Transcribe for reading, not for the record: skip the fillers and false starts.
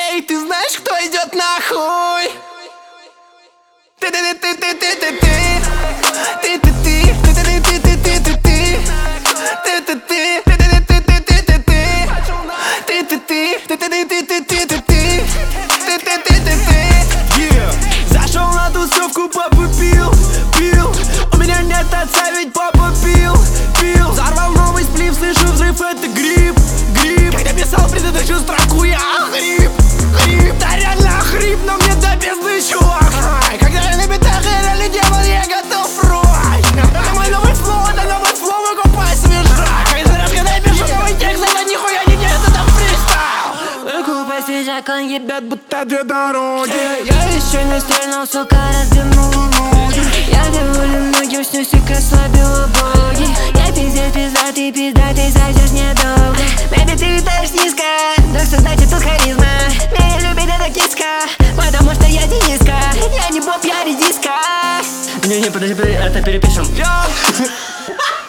Эй, ты знаешь, кто идет нахуй? Зашел на тусовку, папа пил. У меня нет отца, ведь папа пил. Взорвал новый сплив, слышу взрыв, это гриб. Когда писал предыдущую строку, я охрип. Да реально охрип, но мне до бездны, чувак. Когда я на битах, я реально демон, я готов рвать. Это мой новый флоу, выкупай свежак. Каждый раз, когда я пишу новый текст, это нихуя не нет, это фристайл. Выкупай свежак, он ебет, будто две дороги. Я еще не стрельнул, сука, раздвинул ноги. Я доволен многим, снюсь и расслабила боги. Я пиздец, пиздатый, зайдешь недолго. Бэби, ты летаешь низко, да создать эту харизма. Меня любит эта киска, потому что я Дениска. Я не поп, я редиска. Не, подожди, это перепишем.